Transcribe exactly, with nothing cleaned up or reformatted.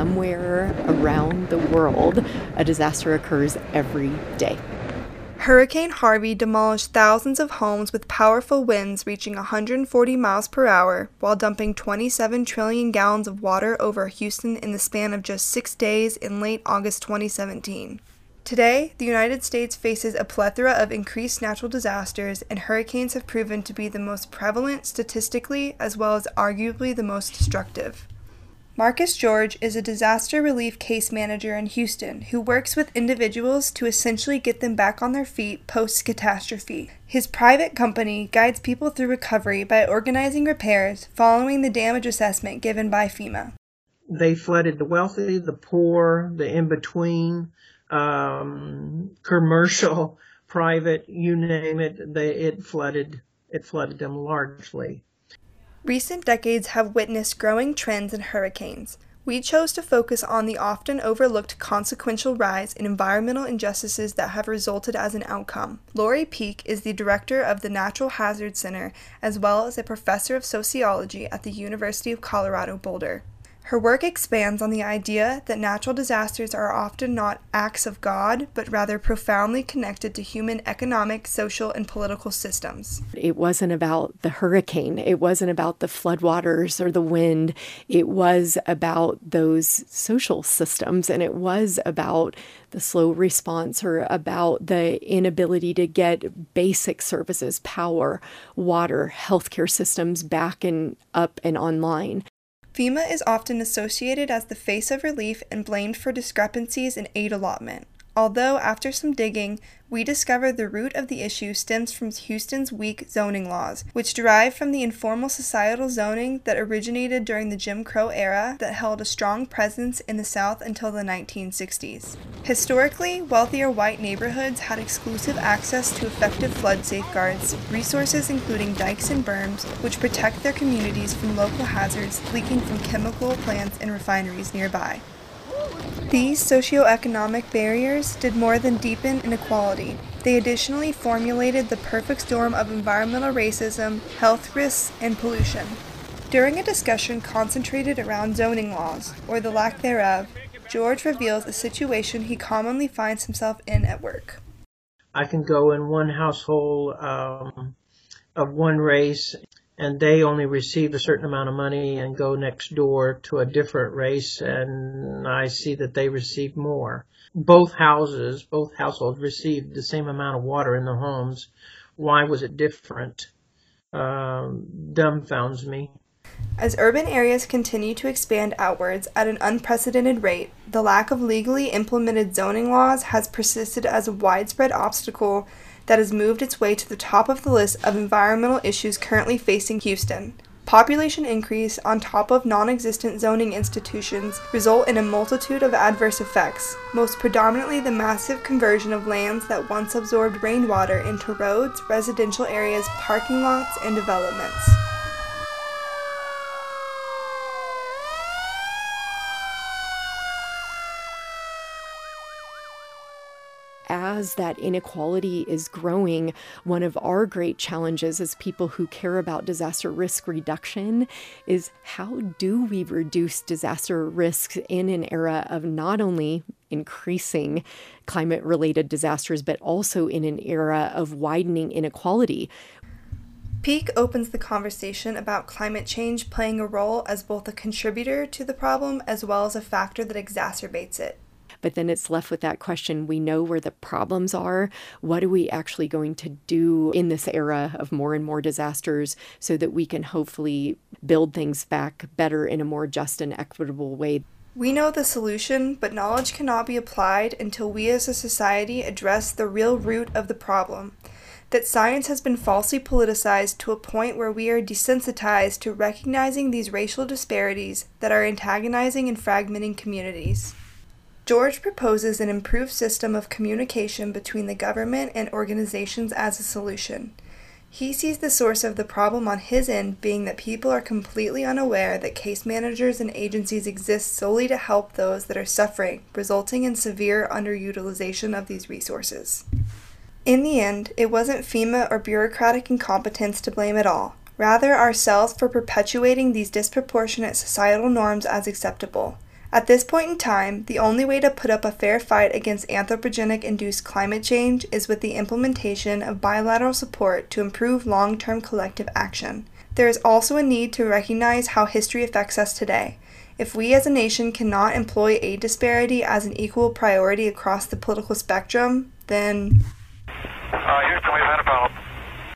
somewhere around the world, a disaster occurs every day. Hurricane Harvey demolished thousands of homes with powerful winds reaching one hundred forty miles per hour while dumping twenty-seven trillion gallons of water over Houston in the span of just six days in late August twenty seventeen. Today, the United States faces a plethora of increased natural disasters, and hurricanes have proven to be the most prevalent statistically as well as arguably the most destructive. Marcus George is a disaster relief case manager in Houston who works with individuals to essentially get them back on their feet post-catastrophe. His private company guides people through recovery by organizing repairs following the damage assessment given by FEMA. They flooded the wealthy, the poor, the in-between, um, commercial, private, you name it, they, it flooded, it flooded them largely. Recent decades have witnessed growing trends in hurricanes. We chose to focus on the often overlooked consequential rise in environmental injustices that have resulted as an outcome. Lori Peek is the director of the Natural Hazard Center as well as a professor of sociology at the University of Colorado Boulder. Her work expands on the idea that natural disasters are often not acts of God, but rather profoundly connected to human economic, social, and political systems. It wasn't about the hurricane. It wasn't about the floodwaters or the wind. It was about those social systems, and it was about the slow response or about the inability to get basic services, power, water, healthcare systems back and up and online. FEMA is often associated as the face of relief and blamed for discrepancies in aid allotment. Although, after some digging, we discovered the root of the issue stems from Houston's weak zoning laws, which derive from the informal societal zoning that originated during the Jim Crow era that held a strong presence in the South until the nineteen sixties. Historically, wealthier white neighborhoods had exclusive access to effective flood safeguards, resources including dikes and berms, which protect their communities from local hazards leaking from chemical plants and refineries nearby. These socioeconomic barriers did more than deepen inequality. They additionally formulated the perfect storm of environmental racism, health risks, and pollution. During a discussion concentrated around zoning laws, or the lack thereof, George reveals a situation he commonly finds himself in at work. I can go in one household um, of one race, and they only received a certain amount of money, and go next door to a different race, and I see that they received more. Both houses, both households received the same amount of water in their homes. Why was it different? Um, dumbfounds me. As urban areas continue to expand outwards at an unprecedented rate, the lack of legally implemented zoning laws has persisted as a widespread obstacle that has moved its way to the top of the list of environmental issues currently facing Houston. Population increase on top of non-existent zoning institutions result in a multitude of adverse effects, most predominantly the massive conversion of lands that once absorbed rainwater into roads, residential areas, parking lots, and developments. As that inequality is growing, one of our great challenges as people who care about disaster risk reduction is how do we reduce disaster risks in an era of not only increasing climate-related disasters, but also in an era of widening inequality. Peek opens the conversation about climate change playing a role as both a contributor to the problem as well as a factor that exacerbates it. But then it's left with that question, we know where the problems are. What are we actually going to do in this era of more and more disasters so that we can hopefully build things back better in a more just and equitable way? We know the solution, but knowledge cannot be applied until we as a society address the real root of the problem. That science has been falsely politicized to a point where we are desensitized to recognizing these racial disparities that are antagonizing and fragmenting communities. George proposes an improved system of communication between the government and organizations as a solution. He sees the source of the problem on his end being that people are completely unaware that case managers and agencies exist solely to help those that are suffering, resulting in severe underutilization of these resources. In the end, it wasn't FEMA or bureaucratic incompetence to blame at all, rather ourselves for perpetuating these disproportionate societal norms as acceptable. At this point in time, the only way to put up a fair fight against anthropogenic-induced climate change is with the implementation of bilateral support to improve long-term collective action. There is also a need to recognize how history affects us today. If we as a nation cannot employ aid disparity as an equal priority across the political spectrum, then... Uh, Houston, we've had a problem.